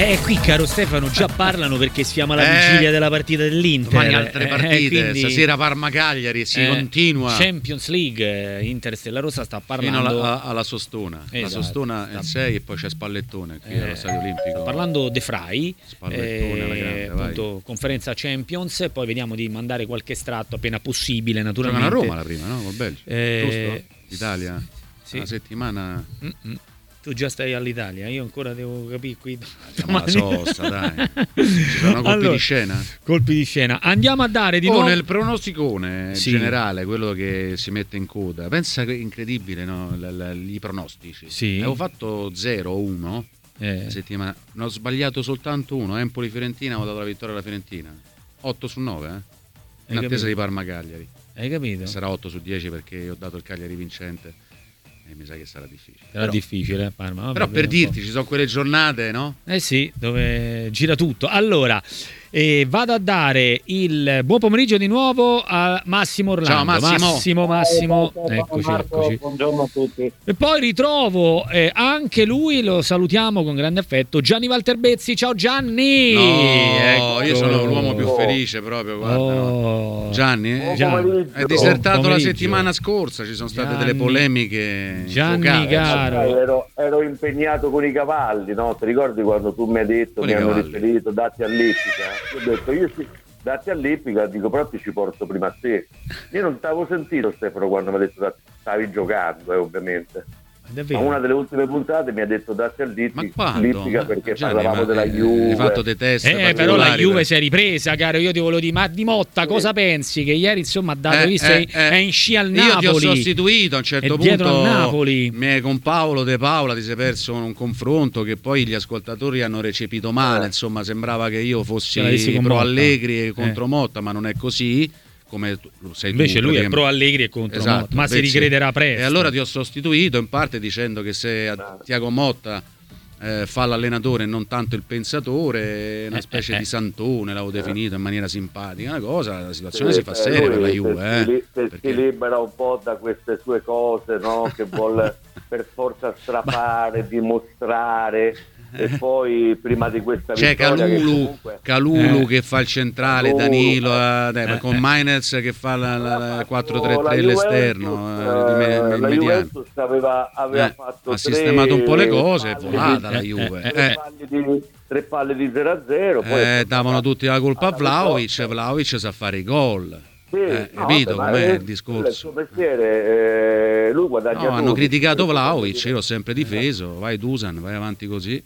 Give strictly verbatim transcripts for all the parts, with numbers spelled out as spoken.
Eh, qui caro Stefano già parlano perché si chiama la Eh, vigilia della partita dell'Inter. Domani altre Eh, partite, quindi, stasera Parma-Cagliari, si eh, continua Champions League, eh, Inter Stella Rossa sta fino parlando alla, alla Sostona. La Esatto. Sostona è Sta- il sei e poi c'è Spallettone qui eh, allo Stadio Olimpico. sta parlando De Frey, Spallettone alla grande, vai. appunto, conferenza Champions, poi vediamo di mandare qualche estratto appena possibile, Giocano naturalmente. a Roma la prima, no? Col Belgio. Eh, Giusto? Italia. sì. Una settimana. Mm-mm. Tu già stai all'Italia, io ancora devo capire qui. Siamo alla sosta, dai. Ci sono colpi Allora, di scena. Colpi di scena. Andiamo a dare di Oh, nuovo nel pronosticone Sì. generale, quello che si mette in coda, pensa che è incredibile, no? L- l- I pronostici. Sì. Avevo fatto zero o uno Eh, la settimana, ne ho sbagliato soltanto uno. Empoli-Fiorentina, ho dato la vittoria alla Fiorentina. otto su nove, eh? In Hai attesa capito? di Parma-Cagliari. Hai capito? Sarà otto su dieci perché ho dato il Cagliari vincente e mi sa che sarà difficile. Era Però, difficile, eh, Parma. Vabbè, però per vediamo un po'. dirti, ci sono quelle giornate, no? Eh sì, dove gira tutto. Allora, eh, vado a dare il buon pomeriggio di nuovo a Massimo Orlando. Ciao, Massimo. Massimo, Massimo. Ciao, ciao, Eccoci, Marco, eccoci. buongiorno a tutti. E poi ritrovo eh, anche lui, lo salutiamo con grande affetto, Gianni Valterbezzi. Ciao Gianni! No, Ecco. io sono l'uomo più felice proprio, guarda. no? Oh. Gianni, Buon Gianni. pomeriggio. è disertato la pomeriggio. settimana scorsa, ci sono state Gianni. delle polemiche Gianni focali. Caro. Sai, ero, ero impegnato con i cavalli, no? Ti ricordi quando tu mi hai detto, Con mi i hanno cavalli. riferito, datti all'ippica? Io ho detto, io sì, datti all'ippica, dico, però ti ci porto prima a te. Io non t'avevo sentito, Stefano, quando mi ha detto, "Datti", stavi giocando, eh, ovviamente. Ma Davvero? una delle ultime puntate mi ha detto datti Ma all'ippica quando? perché Gianni, parlavamo ma, della eh, Juve. Hai fatto dei test Eh, però la particolari Juve per- si è ripresa, caro. Io ti volevo dire, ma di Motta cosa pensi? Che ieri insomma ha dato, Eh, hai visto, eh, è, è in sci al Napoli. Io ti ho sostituito a un certo È dietro punto. al Napoli. me- con Paolo De Paola ti sei perso un confronto che poi gli ascoltatori hanno recepito male. Eh. Insomma, sembrava che io fossi Ce l'avessi con pro Motta. Allegri e contro Eh. Motta, ma non è così. Come tu, lo sei tu, Invece lui è praticamente. pro Allegri e contro Esatto, Motta, ma si invece- ricrederà presto. E allora ti ho sostituito in parte dicendo che se a Tiago Motta eh, fa l'allenatore e non tanto il pensatore, una Eh, specie eh, eh. di santone, l'avevo definito in maniera simpatica, una cosa, la situazione Sì, si fa eh, seria lui per la se Juve. si, li- Eh, se perché- si libera un po' da queste sue cose, no? Che vuole per forza strafare, dimostrare, e poi prima di questa C'è vittoria che Calulu, comunque- Calulu Eh. che fa il centrale, Calulu, Danilo eh. eh, dai, Eh, con eh. Mainez che fa la, la- la La quattro tre tre Juventus, l'esterno, eh, di me- eh, me- la mediano. Juventus aveva, aveva Eh, fatto ha tre sistemato un po' le cose, è palle volata di- la eh, Juve. eh, Eh, tre palle di- tre palle di zero a zero, poi eh, è davano stata- tutti la colpa a alla Vlahovic, vittoria. Vlahovic sa fare i gol. Sì, Eh, no, capito vabbè, ma com'è è- il Il discorso? suo mestiere, eh, lui guadagna No, hanno tutto. criticato Questo Vlahovic, vuol io l'ho sempre dire- difeso, vai Dusan, vai avanti così.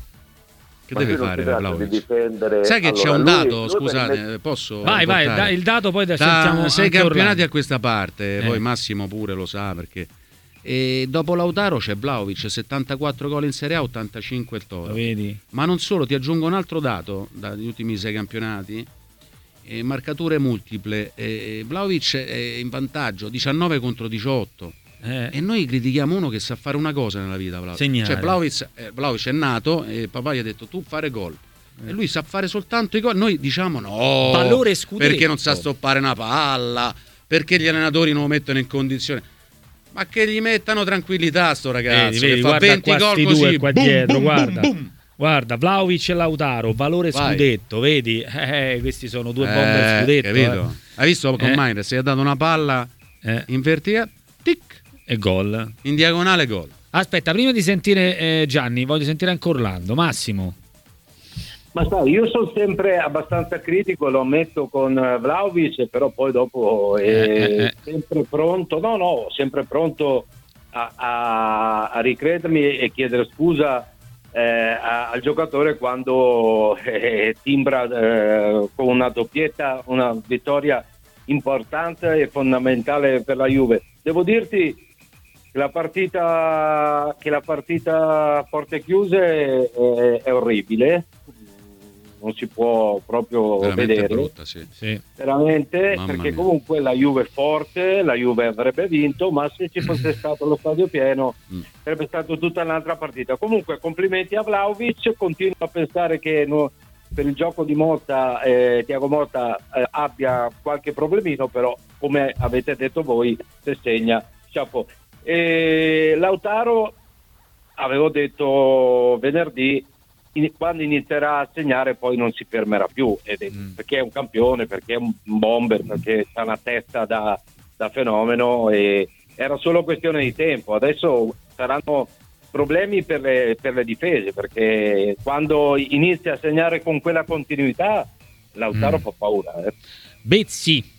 Che Ma deve qui non fare si tratta di Vlahovic? difendere- Sai che c'è allora, un lui- dato, lui scusate, per me- posso Vai, vai, raccontare? da- il dato poi da Da sentiamo sei anche campionati Orlando. a questa parte, Eh. poi Massimo pure lo sa perché. E dopo Lautaro c'è Vlahovic, settantaquattro gol in Serie A, ottantacinque il Toro. Lo vedi? Ma non solo, ti aggiungo un altro dato dagli ultimi sei campionati, eh, marcature multiple, eh, Vlahovic è in vantaggio, diciannove contro diciotto. Eh, E noi critichiamo uno che sa fare una cosa nella vita, Vlahovic. Segnare. Cioè Vlahovic, eh, Vlahovic è nato e papà gli ha detto tu fare gol. E lui sa fare soltanto i gol. Noi diciamo no, Valore scudetto. perché non sa stoppare una palla, perché gli allenatori non lo mettono in condizione. Ma che gli mettano tranquillità sto ragazzo, vedi, vedi, che fa guarda venti qua gol sti così, due qua boom, dietro, boom, guarda. boom, boom. Guarda, Vlahovic e Lautaro, valore Vai. scudetto, vedi? Eh, questi sono due Eh, bomber scudetto. capito? Hai visto con Eh. Mainz, si è dato una palla Eh, eh, in verticale, tic, e gol. in diagonale gol. Aspetta, prima di sentire eh, Gianni, voglio sentire anche Orlando. Massimo. Ma sai, io sono sempre abbastanza critico, lo ammetto con eh, Vlahovic, però poi dopo è Eh, eh, eh. sempre pronto, no no, sempre pronto a, a, a ricredermi e chiedere scusa eh, a- al giocatore quando eh, timbra eh, con una doppietta, una vittoria importante e fondamentale per la Juve. Devo dirti che la partita, che la partita a porte chiuse è, è orribile, non si può proprio Veramente vedere brutta, sì. Sì. veramente, Mamma perché mia. comunque la Juve è forte, la Juve avrebbe vinto, ma se ci fosse stato lo stadio pieno Mm. sarebbe stata tutta un'altra partita. Comunque complimenti a Vlahovic, continuo a pensare che no- per il gioco di Motta eh, Tiago Motta eh, abbia qualche problemino, però come avete detto voi, se segna chapeau. E Lautaro, avevo detto venerdì, in, quando inizierà a segnare poi non si fermerà più, ed è, mm. perché è un campione, perché è un bomber, perché ha una testa da, da fenomeno, e era solo questione di tempo. Adesso saranno problemi per le, per le difese, perché quando inizia a segnare con quella continuità Lautaro mm. fa paura. Eh. Bezzi.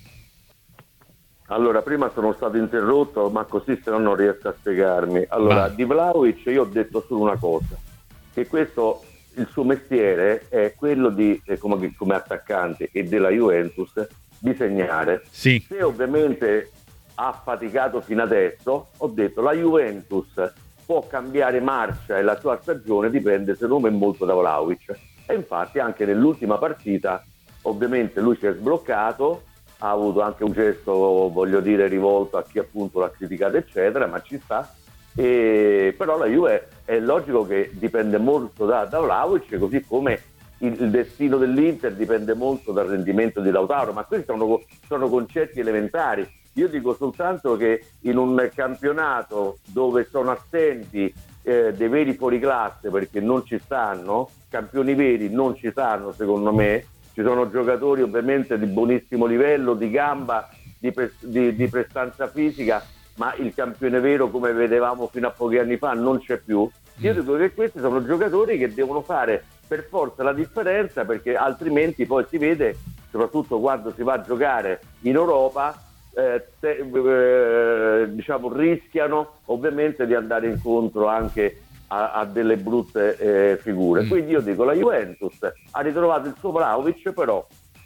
Allora, prima sono stato interrotto, ma così se no non riesco a spiegarmi. Allora, di Vlahovic io ho detto solo una cosa, che questo, il suo mestiere è quello di, eh, come, come attaccante e della Juventus, di segnare. Sì. Se ovviamente ha faticato fino adesso, ho detto la Juventus può cambiare marcia e la sua stagione dipende secondo me molto da Vlahovic. E infatti anche nell'ultima partita ovviamente lui si è sbloccato, ha avuto anche un gesto, voglio dire, rivolto a chi appunto l'ha criticato eccetera, ma ci sta. E però la Juve è logico che dipende molto da, da Vlahovic, così come il, il destino dell'Inter dipende molto dal rendimento di Lautaro, ma questi sono, sono concetti elementari. Io dico soltanto che in un campionato dove sono assenti eh, dei veri fuoriclasse, perché non ci stanno, campioni veri non ci stanno secondo me, ci sono giocatori ovviamente di buonissimo livello, di gamba, di, pre- di, di prestanza fisica, ma il campione vero come vedevamo fino a pochi anni fa non c'è più. Io dico che questi sono giocatori che devono fare per forza la differenza, perché altrimenti poi si vede, soprattutto quando si va a giocare in Europa, eh, te, eh, diciamo rischiano ovviamente di andare incontro anche a, a delle brutte eh, figure. Mm. Quindi io dico la Juventus ha ritrovato il suo Vlahovic, però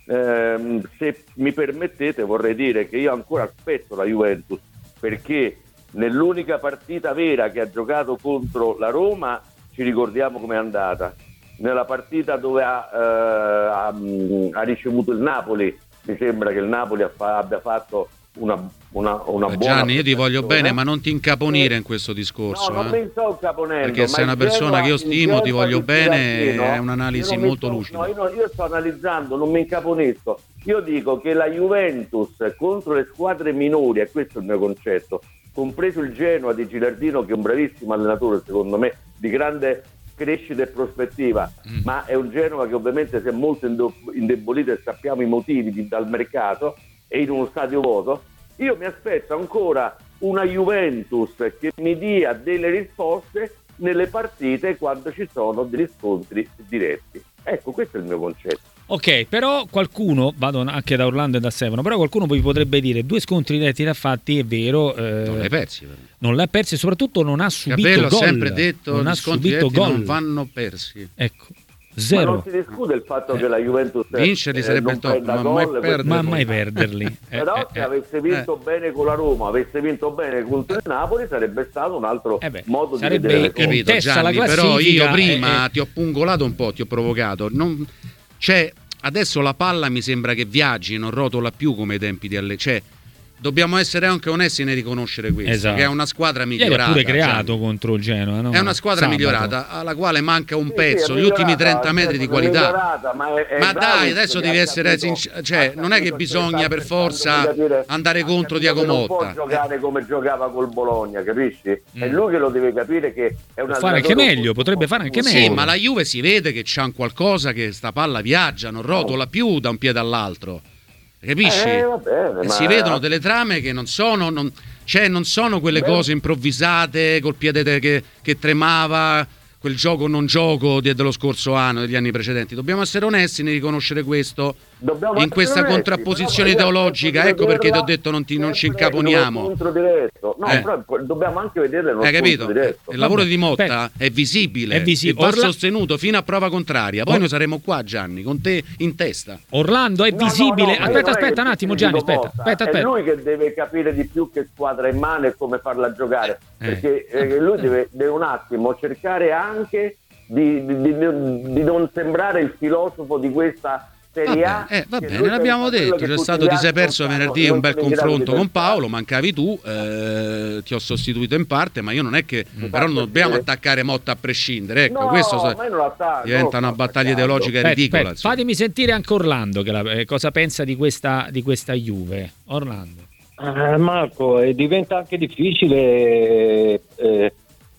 ehm, se mi permettete vorrei dire che io ancora aspetto la Juventus, perché nell'unica partita vera che ha giocato contro la Roma ci ricordiamo com'è andata. Nella partita dove ha, eh, ha, ha ricevuto il Napoli, mi sembra che il Napoli ha fa, abbia fatto una, una, una buona Gianni, io ti voglio bene, ma non ti incaponire eh, in questo discorso. No, non eh. mi sto incaponendo. Perché sei una persona che io stimo, ti voglio bene, è un'analisi molto lucida. No, io, no, io sto analizzando, non mi incaponisco. Io dico che la Juventus contro le squadre minori, e questo è il mio concetto, compreso il Genoa di Gilardino, che è un bravissimo allenatore secondo me, di grande crescita e prospettiva, mm. ma è un Genoa che ovviamente si è molto indebolito e sappiamo i motivi di, dal mercato e in uno stadio vuoto. Io mi aspetto ancora una Juventus che mi dia delle risposte nelle partite quando ci sono degli scontri diretti. Ecco, questo è il mio concetto. Ok, però qualcuno, vado anche da Orlando e da Stefano, però qualcuno poi potrebbe dire due scontri diretti da fatti, è vero. Eh, non l'hai persi. Però. Non l'ha persi e soprattutto non ha subito Capello gol. ha sempre detto non gli ha scontri subito diretti gol. non vanno persi. Ecco, zero. Ma non si discute il fatto eh. che la Juventus vincerli eh, sarebbe il top, ma mai perderli. Ma mai perderli. eh, però eh, se avesse vinto eh. bene con la Roma, avesse vinto bene contro il Napoli, sarebbe stato un altro eh beh, modo di vedere le cose. Capito, Gianni, però io prima eh, ti ho pungolato un po', ti ho provocato. Non c'è. Adesso la palla mi sembra che viaggi, non rotola più come ai tempi di alle. Cioè, dobbiamo essere anche onesti nel riconoscere questo, esatto. Che è una squadra migliorata. Ieri ha pure creato cioè, contro il Genoa, no? È una squadra Sabato. migliorata, alla quale manca un sì, pezzo, sì, gli ultimi trenta metri di qualità. Ma, è, è ma dai, adesso devi essere sincero, cioè, non è che bisogna per forza andare contro Thiago Motta. Non può giocare come giocava col Bologna, capisci? Mm. È lui che lo deve capire che è una fare anche meglio, potrebbe fare anche meglio. Sì, ma la Juve si vede che c'ha un qualcosa, che sta palla viaggia, non rotola più da un piede all'altro. Capisci? Eh, va bene, e ma... si vedono delle trame che non sono non, cioè non sono quelle Beh. cose improvvisate col piede te, che, che tremava, quel gioco non gioco dello scorso anno, degli anni precedenti. Dobbiamo essere onesti nel riconoscere questo. Dobbiamo in questa onesti, contrapposizione ideologica, ecco perché ti ho detto non, ti, non ci incaponiamo. No, eh. però dobbiamo anche vedere lo Hai capito? diretto. Il lavoro di Motta è visibile, è visi- e va Orla- sostenuto fino a prova contraria. Poi Or- noi saremo qua, Gianni, con te in testa. Orlando è visibile. No, no, no, aspetta, aspetta un attimo, Gianni. Aspetta, aspetta, aspetta. È lui che deve capire di più che squadra in mano e come farla giocare. Eh. Perché eh, lui deve, deve un attimo cercare anche di, di, di, di non sembrare il filosofo di questa. Va, eh, va bene, l'abbiamo detto, c'è stato ti sei perso venerdì un bel confronto con Paolo, mancavi tu, eh, ti ho sostituito in parte, ma io non è che mm. però non dobbiamo attaccare Motta a prescindere, ecco, no, questo so, attacco, diventa una battaglia ideologica aspetta, ridicola. Aspetta, fatemi sentire anche Orlando che la, eh, cosa pensa di questa, di questa Juve. Orlando. Eh, Marco, eh, diventa anche difficile eh,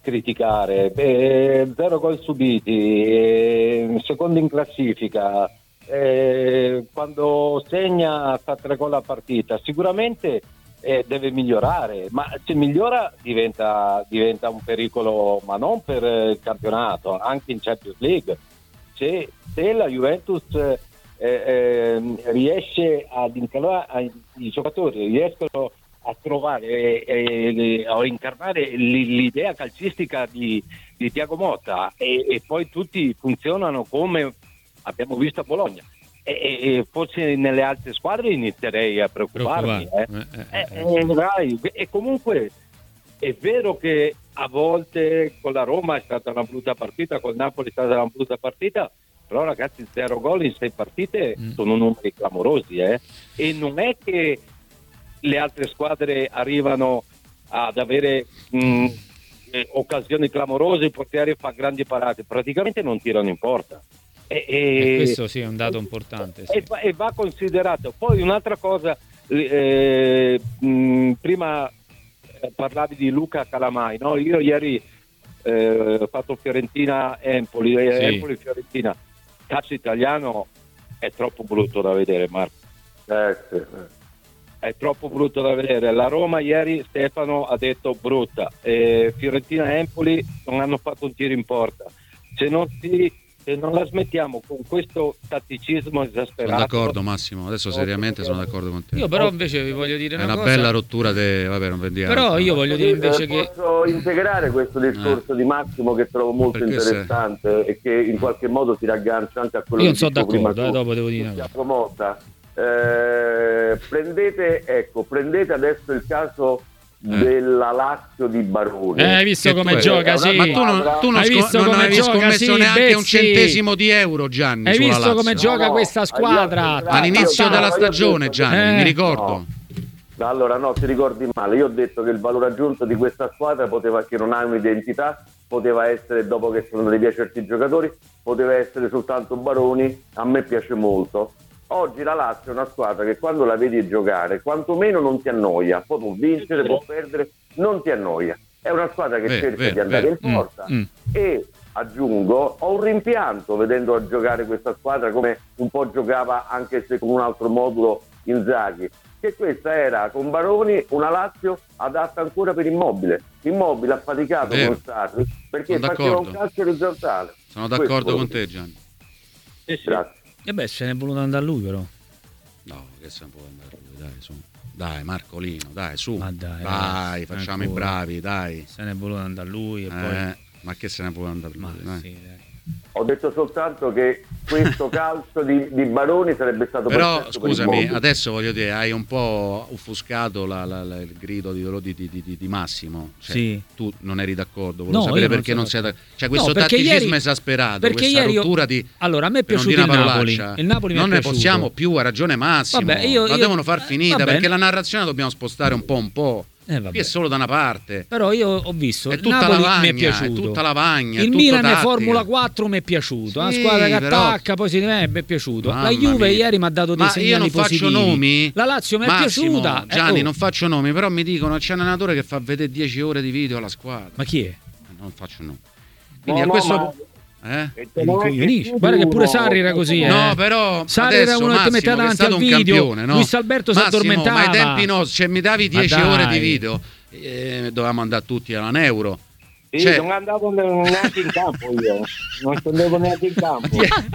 criticare? Beh, zero gol subiti, eh, secondo in classifica, eh, quando segna fa tre gol a partita, sicuramente eh, deve migliorare, ma se migliora diventa, diventa un pericolo, ma non per il campionato, anche in Champions League. Se, se la Juventus eh, eh, riesce ad incalare, i giocatori riescono a trovare e a incarnare l'idea calcistica di, di Thiago Motta e, e poi tutti funzionano come abbiamo visto a Bologna, e, e forse nelle altre squadre inizierei a preoccuparmi eh. Eh, eh, eh, dai. E comunque è vero che a volte con la Roma è stata una brutta partita, col Napoli è stata una brutta partita, però ragazzi zero gol in sei partite mm. sono numeri clamorosi eh? E non è che le altre squadre arrivano ad avere mh, eh, occasioni clamorose, il portiere fa grandi parate, praticamente non tirano in porta e, e, e questo sì è un dato importante sì. e, va, e va considerato. Poi un'altra cosa, eh, mh, prima parlavi di Luca Calamai, no? Io ieri eh, ho fatto Fiorentina-Empoli, sì. Empoli-Fiorentina, calcio italiano è troppo brutto da vedere, Marco. Eh, sì. È troppo brutto da vedere. La Roma ieri, Stefano ha detto brutta, eh, Fiorentina e Empoli non hanno fatto un tiro in porta. Se non, si, se non la smettiamo con questo tatticismo esasperato. Sono d'accordo Massimo, adesso seriamente sono d'accordo con te. Io però invece vi voglio dire è una, una cosa. Bella rottura de... vabbè non vendiamo. Però io voglio dire invece che posso integrare questo discorso eh. di Massimo che trovo molto Perché interessante se... e che in qualche modo si raggancia anche a quello io che non so d'accordo, prima eh, dopo devo dire una cosa. Eh, prendete ecco prendete adesso il caso eh. della Lazio di Baroni. Eh, hai visto che come gioca, una... sì. Ma tu non, tu non, hai sco- visto non come avevi gioca, scommesso sì, neanche Bezzi. un centesimo di euro, Gianni. Hai visto Lazio. come gioca no, no, questa squadra? All'inizio no, della no, stagione, Gianni, eh. mi ricordo. No. Allora no, ti ricordi male. Io ho detto che il valore aggiunto di questa squadra poteva, che non ha un'identità, poteva essere, dopo che sono andati via certi giocatori, poteva essere soltanto Baroni. A me piace molto. Oggi la Lazio è una squadra che quando la vedi giocare quantomeno non ti annoia, poi può vincere, può perdere, non ti annoia. È una squadra che Beh, cerca beh, di andare beh. in porta mm, mm. e aggiungo, ho un rimpianto vedendo giocare questa squadra come un po' giocava anche se con un altro modulo Inzaghi, che questa era con Baroni una Lazio adatta ancora per Immobile. Immobile ha faticato Vero. con Sarri perché Sono faceva d'accordo. un calcio orizzontale. Sono d'accordo Questo. con te, Gianni. Sì, sì. Grazie. E beh, se ne è voluto andare lui però. No, che se ne può andare lui, dai, su. Dai, Marcolino, dai, su. Ma dai, dai, eh, facciamo ancora. i bravi, dai. Se ne è voluto andare lui e Eh, poi ma che se ne può andare lui, ma dai. sì, dai. Ho detto soltanto che questo calcio di, di Baroni sarebbe stato Però perfetto per scusami, Immobile. adesso voglio dire, hai un po' offuscato la, la, la, il grido di, di, di, di, di Massimo. Cioè, Sì. tu non eri d'accordo, volevo No, sapere io non perché sono non sei d'accordo. Cioè questo No, perché tatticismo ieri- esasperato, perché questa ieri io- rottura di... Allora, a me è per non piaciuto il dire una Napoli. parolaccia, Il Napoli mi non è ne piaciuto. possiamo più, ha ragione Massimo. Vabbè, io- la io- devono far eh, finita va perché bene. la narrazione la dobbiamo spostare un po' un po'. Eh, vabbè. Qui è solo da una parte. Però io ho visto È il tutta Napoli lavagna, mi è è piaciuto. tutta lavagna, è il tutto Milan tattica. Formula quattro mi è piaciuto. Una Sì, squadra che però- attacca, poi si eh, mi è piaciuto. Mamma La Juve mia. ieri mi ha dato dei Ma segnali io non faccio positivi. nomi. La Lazio mi è Massimo, piaciuta. Eh, Gianni, oh. non faccio nomi, però mi dicono c'è un allenatore che fa vedere dieci ore di video alla squadra. Ma chi è? Non faccio nomi. Quindi No, a no, questo ma- eh? E Mi non è incoglionisci. più Guarda di che pure uno- Sarri era così, eh. No, però Sarri adesso era uno che ti metteva Massimo, che è davanti stato al un video. campione, no? Luis Alberto si Massimo, addormentava. ma ai tempi no, cioè, mi davi Ma dieci dai. ore di video, eh, dovevamo andare tutti alla Neuro. Sì, Cioè- non andavo neanche in campo io, non scendevo neanche in campo.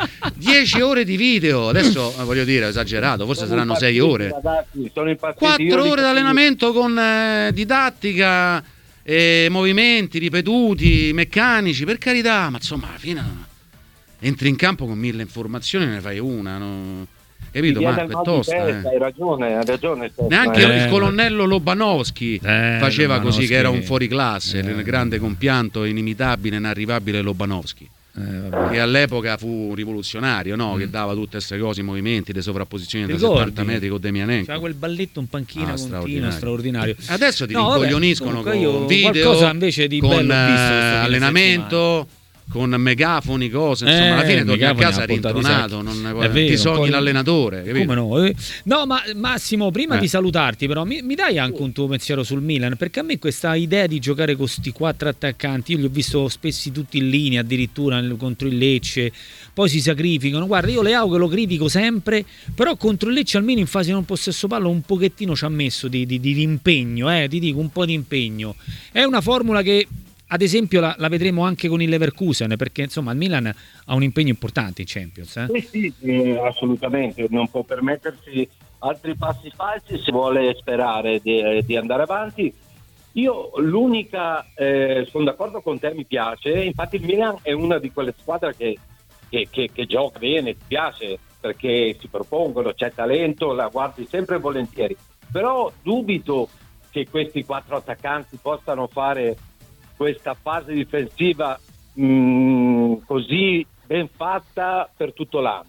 dieci ore di video, adesso eh, voglio dire, ho esagerato, forse Sono saranno sei impazziti, ore. ragazzi, sono impazziti. Io Quattro li ore di allenamento con eh, didattica, eh, movimenti ripetuti, meccanici, per carità, ma insomma alla fine no. Entri in campo con mille informazioni, ne fai una, no? Capito? Mi viene Marco, il è mal di tosta. testa, eh. Hai ragione, hai ragione. Stefano, Neanche eh. il colonnello Lobanowski Eh, faceva Lobanowski. così, che era un fuoriclasse, Eh. il grande compianto, inimitabile, inarrivabile Lobanowski, Eh, vabbè. che all'epoca fu rivoluzionario, no? Mm. Che dava tutte queste cose, i movimenti, le sovrapposizioni da Ricordi? settanta metri con Demianenko. C'era quel balletto in panchina Ah, continuo, straordinario. straordinario. Adesso ti No, vabbè, rincoglioniscono comunque con io video, qualcosa invece di con bello ho visto questo eh, fine allenamento, con megafoni, cose, insomma, eh, alla fine torni a casa rintronato, non ti sogni l'allenatore, capito? Come no? No, ma Massimo, prima eh. di salutarti, però, mi, mi dai anche un tuo pensiero sul Milan? Perché a me questa idea di giocare con questi quattro attaccanti, io li ho visto spessi tutti in linea, addirittura contro il Lecce, poi si sacrificano. Guarda, io Leao che lo critico sempre, però contro il Lecce almeno in fase non possesso palla un pochettino ci ha messo di, di, di impegno, eh, ti dico, un po' di impegno. È una formula che ad esempio la, la vedremo anche con il Leverkusen, perché insomma il Milan ha un impegno importante in Champions. Eh? Sì, sì, sì, assolutamente, non può permettersi altri passi falsi se vuole sperare di, di andare avanti. Io l'unica, eh, sono d'accordo con te, mi piace, infatti il Milan è una di quelle squadre che, che, che, che gioca bene, ti piace, perché si propongono, c'è talento, la guardi sempre volentieri, però dubito che questi quattro attaccanti possano fare questa fase difensiva mh, così ben fatta per tutto l'anno,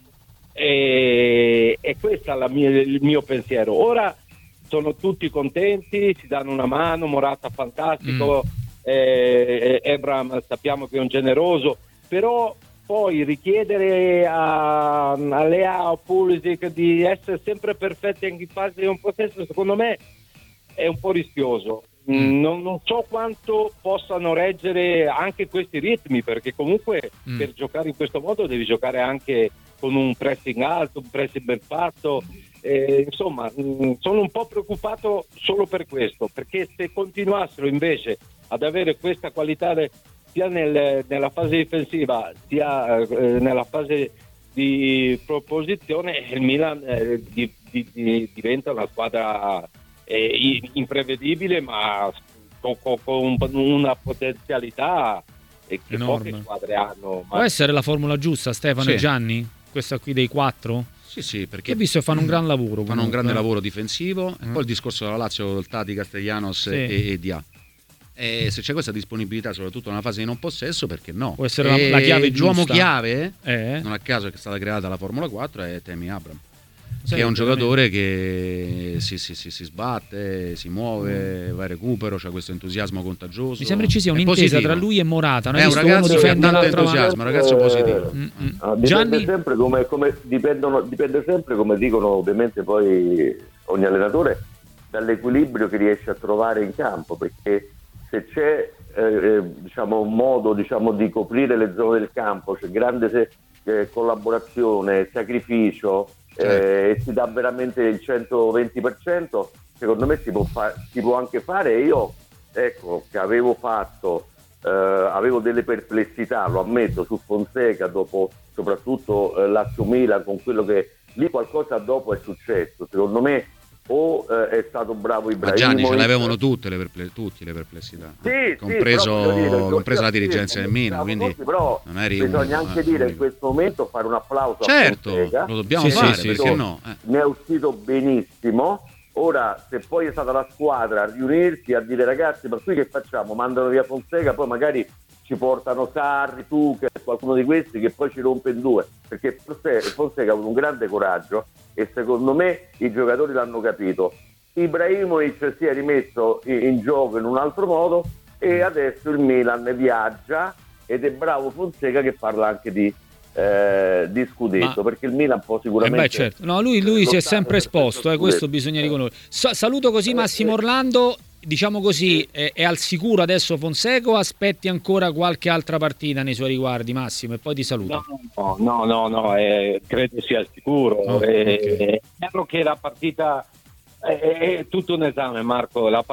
e, e questo è la mia, il mio pensiero. Ora sono tutti contenti, si danno una mano, Morata fantastico, mm. eh, Ebram sappiamo che è un generoso, però poi richiedere a, a Leao, Pulisic di essere sempre perfetti anche in fase di un possesso, secondo me è un po' rischioso. Mm. Non, non so quanto possano reggere anche questi ritmi, perché comunque mm. per giocare in questo modo devi giocare anche con un pressing alto, un pressing ben fatto, eh, insomma mh, sono un po' preoccupato solo per questo, perché se continuassero invece ad avere questa qualità de, sia nel, nella fase difensiva sia eh, nella fase di proposizione, il Milan eh, di, di, di, diventa una squadra è imprevedibile, ma con, con, con una potenzialità che enorme. Poche squadre hanno. Ma... Può essere la formula giusta, Stefano sì. e Gianni? Questa qui dei quattro? Sì, sì, perché che ho visto che fanno un gran lavoro. Fanno comunque. un grande lavoro difensivo. Mm. E poi il discorso della Lazio, il Tati, Castellanos sì. e, e Dia. E se c'è questa disponibilità, soprattutto nella fase di non possesso, perché no? Può essere la, la chiave giusta. L'uomo chiave, eh. non a caso che è stata creata la Formula quattro, è Tammy Abraham. Sì, che è un giocatore che si, si, si, si sbatte, si muove, va in recupero, c'ha questo entusiasmo contagioso. Mi sembra ci sia un'intesa tra lui e Morata. È un ragazzo che ha tanto entusiasmo, un ragazzo positivo. Eh, mm-hmm. ah, dipende sempre come, come dipendono, dipende sempre, come dicono ovviamente poi ogni allenatore, dall'equilibrio che riesce a trovare in campo, perché se c'è eh, diciamo un modo diciamo di coprire le zone del campo, c'è grande eh, collaborazione, sacrificio, certo. eh, e si dà veramente il centoventi per cento, secondo me si può, fa- si può anche fare. Io ecco che avevo fatto eh, avevo delle perplessità, lo ammetto, su Fonseca dopo soprattutto eh, Lazio Milan, con quello che lì qualcosa dopo è successo, secondo me o eh, è stato bravo Ibrahimovic. Ma Gianni ce l'avevano tutte le, perple- tutte le perplessità, sì, compreso, sì, dire, compresa la dirigenza del Milan, quindi tutti, però non eri bisogna uno, anche eh, dire in questo momento fare un applauso certo, a Fonseca. lo dobbiamo sì, fare, sì, perché sì. no? Eh. Ne è uscito benissimo. Ora, se poi è stata la squadra a riunirsi a dire ragazzi, ma qui che facciamo? Mandano via Fonseca, poi magari ci portano Sarri, Tuchel, qualcuno di questi che poi ci rompe in due, perché Fonseca ha avuto un grande coraggio e secondo me i giocatori l'hanno capito. Ibrahimovic si è rimesso in, in gioco in un altro modo e adesso il Milan viaggia ed è bravo Fonseca che parla anche di Eh, di scudetto, ma... perché il Milan può sicuramente eh beh, certo. no, lui, lui si è sempre esposto, eh, questo bisogna riconoscere. Sa- saluto così Massimo Orlando, diciamo così, è, è al sicuro adesso Fonseca o aspetti ancora qualche altra partita nei suoi riguardi, Massimo, e poi ti saluto. No, no, no, no eh, credo sia al sicuro. Oh, eh, okay. È chiaro che la partita è, è tutto un esame, Marco, la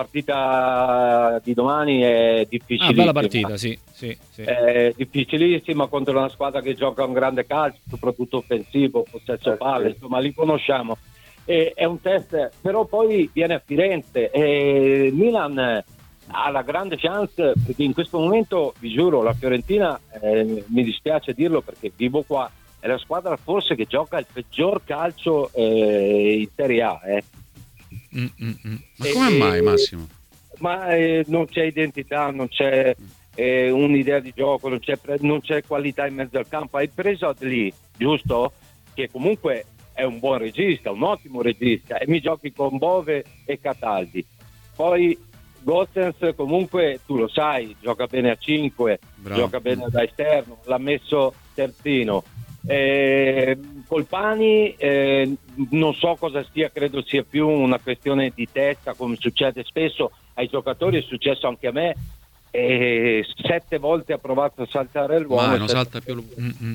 partita di domani è difficilissima. Ah, bella partita, sì, sì, sì. È difficilissima contro una squadra che gioca un grande calcio, soprattutto offensivo, possesso palle, insomma li conosciamo. E, è un test, però poi viene a Firenze e Milan ha la grande chance, perché in questo momento, vi giuro, la Fiorentina, eh, mi dispiace dirlo perché vivo qua, è la squadra forse che gioca il peggior calcio eh, in Serie A. Eh. Mm, mm, mm. Ma come e, mai, Massimo? Ma eh, non c'è identità, non c'è eh, un'idea di gioco, non c'è, non c'è qualità in mezzo al campo. Hai preso lì, giusto? Che comunque è un buon regista, un ottimo regista, e mi giochi con Bove e Cataldi. Poi Gosens comunque tu lo sai, gioca bene a cinque, Bravo. gioca bene da esterno, l'ha messo terzino. Eh, Colpani eh, non so cosa sia, credo sia più una questione di testa, come succede spesso ai giocatori, è successo anche a me, e sette volte ha provato a saltare l'uomo. Ma non sette... salta più. Mm-mm.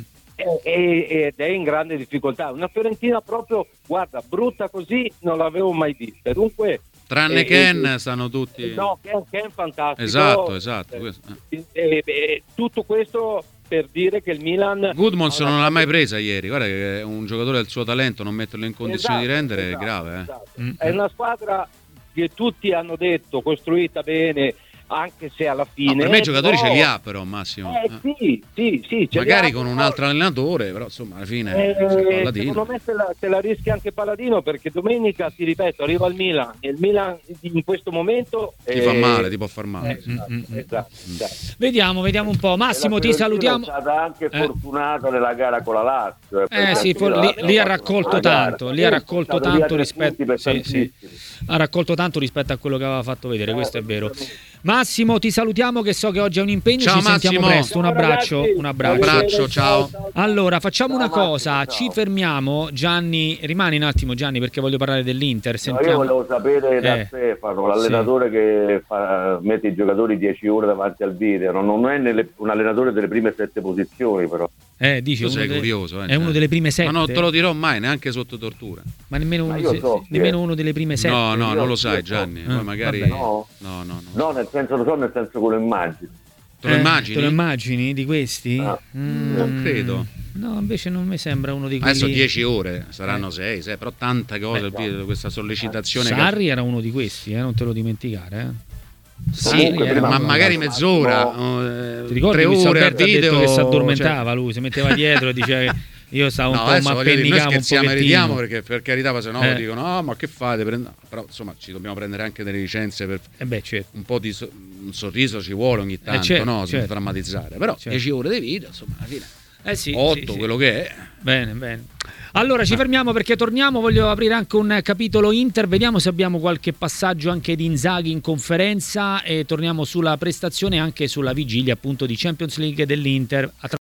ed è in grande difficoltà. Una Fiorentina proprio, guarda, brutta così non l'avevo mai vista. Dunque, tranne eh, Ken eh, stanno tutti. No, Ken, Ken fantastico. Esatto, esatto. Eh, eh, eh, tutto questo per dire che il Milan Gudmundsson ha una- non l'ha mai presa ieri. Guarda che è un giocatore del suo talento, non metterlo in condizioni Esatto, di rendere esatto, è grave. Eh. esatto. Mm. È una squadra che tutti hanno detto costruita bene, anche se alla No, fine per me i giocatori però- ce li ha però Massimo. Eh, Eh. sì, sì, sì, ce li Magari ha, con un però- altro allenatore, però insomma alla fine Eh, sei Palladino. secondo me se la, se la rischia anche Palladino, perché domenica, ti ripeto, arriva il Milan e il Milan in questo momento Ti eh, fa male, ti può far male. eh, esatto, Mm, mm, mm. esatto, esatto. Vediamo, vediamo un po'. Massimo, E la ti Fiorentina salutiamo. È stata anche Eh. fortunata nella gara con la Lazio. Eh perché sì, for- la lì, Lazio lì ha fatto raccolto una gara. tanto, lì ha raccolto È stato via tanto tre rispetto, punti per sì, sì. tantissimi. Ha raccolto tanto rispetto a quello che aveva fatto vedere, questo è vero. assolutamente. Massimo, ti salutiamo che so che oggi è un impegno, Ciao, ci sentiamo Massimo. presto, un Ciao, abbraccio, ragazzi. un abbraccio. Un abbraccio, ciao. Allora, facciamo Ciao, una Massimo, cosa, ciao. ci fermiamo, Gianni, rimani un attimo Gianni perché voglio parlare dell'Inter, No, sentiamo. io volevo sapere da Eh. Stefano, l'allenatore che fa- mette i giocatori dieci ore davanti al video, non, non è nelle- un allenatore delle prime sette posizioni però. Eh, dici, Tu uno sei delle- curioso, eh, è uno delle prime sette. Ma non te lo dirò mai, neanche sotto tortura. Ma nemmeno, Ma uno, io se- so chi nemmeno è. uno delle prime sette. No, no, io- non lo io sai so. Gianni, Eh, poi magari vabbè. No? no, no, no. No, nel senso lo so, nel senso che lo immagino. Te lo Eh, immagini? Te lo immagini di questi? Ah, non credo. No, invece non mi sembra uno di quelli. Adesso dieci ore, saranno Eh. sei, sei, però tanta cosa, Beh, il- questa sollecitazione che- Sarri era uno di questi, eh, non te lo dimenticare. Eh. Sì, Comunque, eh, prima ma non magari era mezz'ora, no. eh, Ti ricordi tre che ore a Alberto ha detto video, che si cioè- addormentava lui, si metteva dietro e diceva che io stavo un No, po', adesso ma voglio dire, noi appennicavo un scherziamo e pochettino. ridiamo perché per carità, poi se no Eh. dicono "Ah, ma che fate?" Prend- Però insomma ci dobbiamo prendere anche delle licenze per Eh beh, certo. un po' di so- un sorriso ci vuole ogni tanto, certo, no? certo. Senza drammatizzare. Però Certo. dieci ore di video, insomma, alla fine Eh sì, otto, sì, sì. quello che è. Bene, bene. Allora ci fermiamo perché torniamo, voglio aprire anche un capitolo Inter, vediamo se abbiamo qualche passaggio anche di Inzaghi in conferenza e torniamo sulla prestazione e anche sulla vigilia appunto di Champions League dell'Inter.